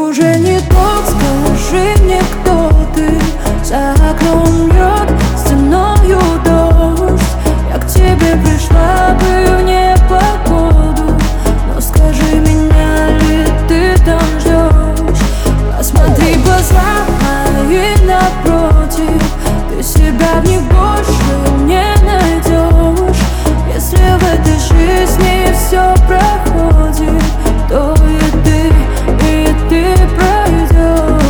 уже не тот, скажи мне, кто ты. За окном льет стеною дождь. Я к тебе пришла бы в непогоду, но скажи, меня ли ты там ждешь? Посмотри в глаза мои напротив, ты себя в них больше не найдешь. Если в этой жизни все проходит, то и ты пройдешь.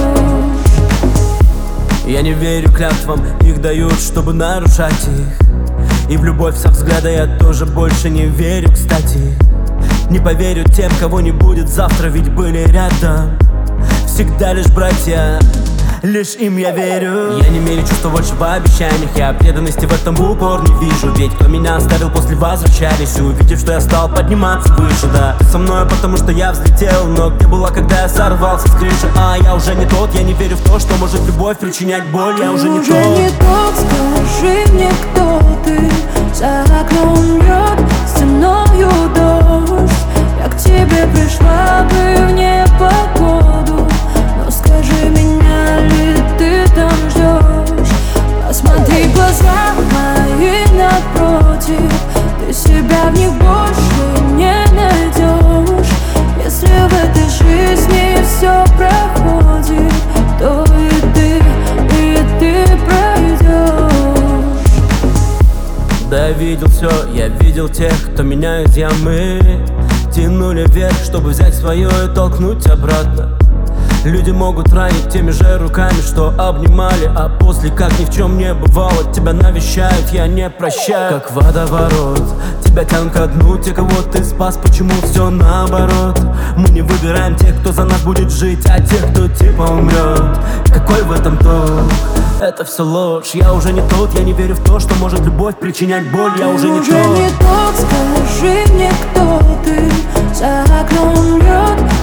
Я не верю клятвам, их дают, чтобы нарушать их. И в любовь со взгляда я тоже больше не верю, кстати. Не поверю тем, кого не будет завтра, ведь были рядом всегда лишь братья. Лишь им я верю. Я не мерю чувства больше в обещаниях. Я преданности в этом в упор не вижу. Ведь кто меня оставил, после возвращались, увидев, что я стал подниматься выше. Да, ты со мной, потому что я взлетел. Но где была, когда я сорвался с крыши? А я уже не тот, я не верю в то, что может любовь причинять боль. Я уже не тот. Не тот, скажи мне, кто ты. За окном льет стеною дождь. Я к тебе пришла бы в непогоду, но скажи, меня ли ты там ждешь? Посмотри в глаза мои напротив, ты себя в них больше не найдешь. Если в этой жизни все проходит, то и ты пройдешь. Да, я видел все, я видел тех, кто меня из ямы тянули вверх, чтобы взять свое и толкнуть обратно. Люди могут ранить теми же руками, что обнимали, а после, как ни в чем не бывало, тебя навещают, я не прощаю. Как водоворот, тебя тянут ко дну, те, кого ты спас, почему все наоборот? Мы не выбираем тех, кто за нас будет жить, а тех, кто типа умрет. Какой в этом толк? Это все ложь, я уже не тот, я не верю в то, что может любовь причинять боль. Я уже не тот. Скажи мне, кто ты. За окном льет